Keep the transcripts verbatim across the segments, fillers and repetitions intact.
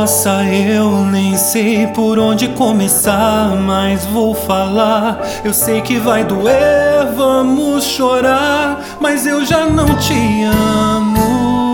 Nossa, eu nem sei por onde começar, mas vou falar. Eu sei que vai doer, vamos chorar, mas eu já não te amo.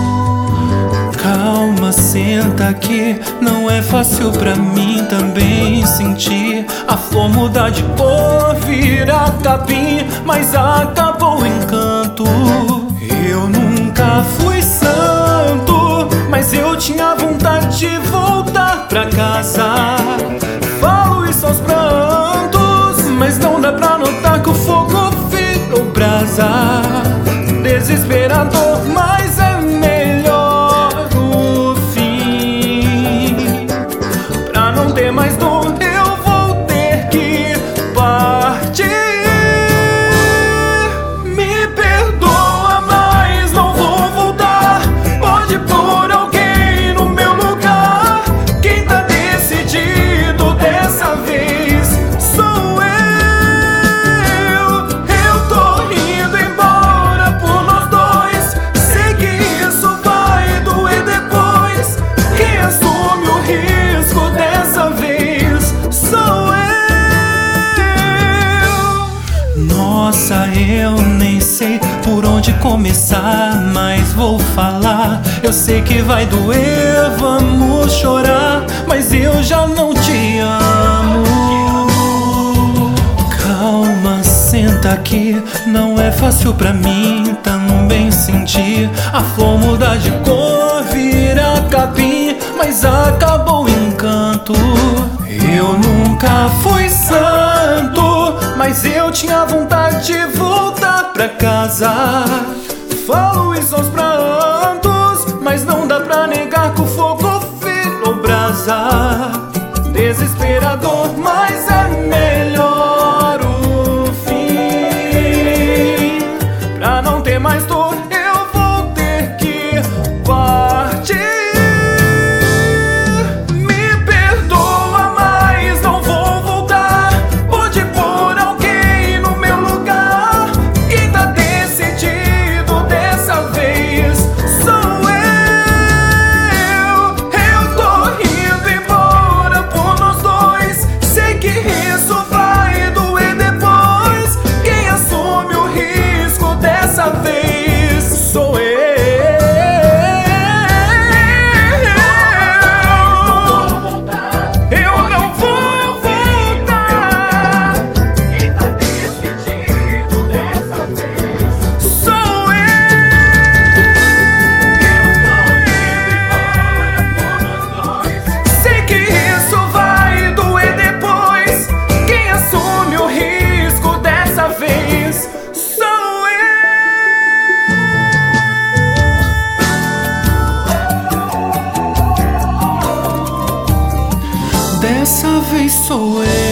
Calma, senta aqui, não é fácil pra mim também sentir a flor mudar de cor, virar capim, mas acabou o encanto. Eu nunca fui santo, mas eu tinha vontade de voltar pra casa. Falo isso aos prantos, mas não dá pra notar que o fogo virou brasa. Desesperador, mas é melhor o fim. Pra não ter mais dor, eu vou ter que partir. Me perdoa, mas não vou voltar. Pode pôr alguém no meu lugar. Quem tá decidido dessa vez sou eu. Eu tô indo embora por nós dois. Sei que isso vai doer depois. Quem assume o risco dessa vez sou eu. Nossa, eu nem sei por onde começar, mas vou falar. Eu sei que vai doer, vamos chorar, mas eu já não te amo. Calma, senta aqui, não é fácil pra mim também sentir a flor mudar de cor, virar capim, mas acabou o encanto. Eu nunca fui santo, mas eu tinha vontade de voltar pra casa. Falo isso aos prantos, mas não dá pra negar que o fogo virou brasa. Desesperador, mas é melhor o fim. Pra não ter mais dor, eu vou ter que partir. Me perdoa, mas não vou voltar. Pode pôr alguém no meu lugar. Quem tá decidido dessa vez sou eu. Eu tô indo embora por nós dois. Sei que isso vai doer depois. Quem assume o risco dessa vez sou eu. Eu não vou voltar. Quem tá decidido dessa vez sou eu. Sei que isso vai doer depois. Quem assume o risco dessa vez sou eu. Dessa vez sou eu.